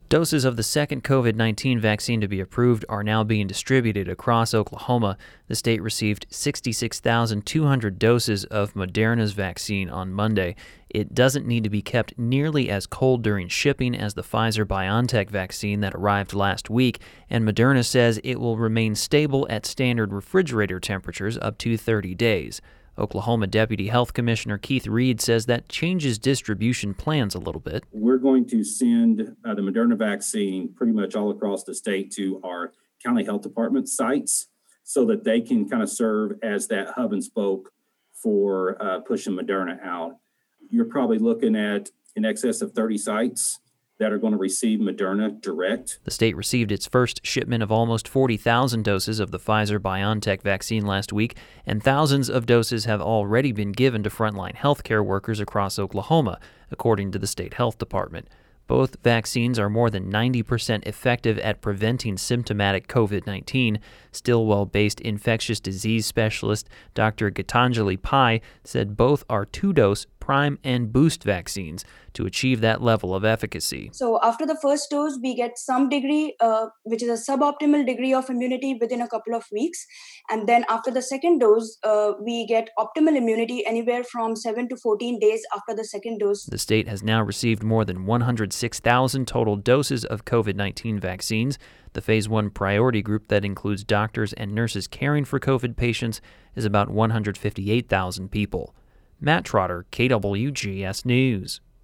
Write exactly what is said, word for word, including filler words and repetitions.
Doses of the second COVID nineteen vaccine to be approved are now being distributed across Oklahoma. The state received sixty-six thousand two hundred doses of Moderna's vaccine on Monday. It doesn't need to be kept nearly as cold during shipping as the Pfizer-BioNTech vaccine that arrived last week, and Moderna says it will remain stable at standard refrigerator temperatures up to thirty days. Oklahoma Deputy Health Commissioner Keith Reed says that changes distribution plans a little bit. We're going to send uh, the Moderna vaccine pretty much all across the state to our county health department sites so that they can kind of serve as that hub and spoke for uh, pushing Moderna out. You're probably looking at in excess of thirty sites that are going to receive Moderna direct. The state received its first shipment of almost forty thousand doses of the Pfizer-BioNTech vaccine last week, and thousands of doses have already been given to frontline healthcare workers across Oklahoma, according to the state health department. Both vaccines are more than ninety percent effective at preventing symptomatic COVID nineteen. Stillwell-based infectious disease specialist Doctor Gitanjali Pai said both are two-dose prime and boost vaccines to achieve that level of efficacy. So after the first dose, we get some degree, uh, which is a suboptimal degree of immunity within a couple of weeks. And then after the second dose, uh, we get optimal immunity anywhere from seven to fourteen days after the second dose. The state has now received more than one hundred six thousand total doses of COVID nineteen vaccines. The Phase one priority group that includes doctors and nurses caring for COVID patients is about one hundred fifty-eight thousand people. Matt Trotter, K W G S News.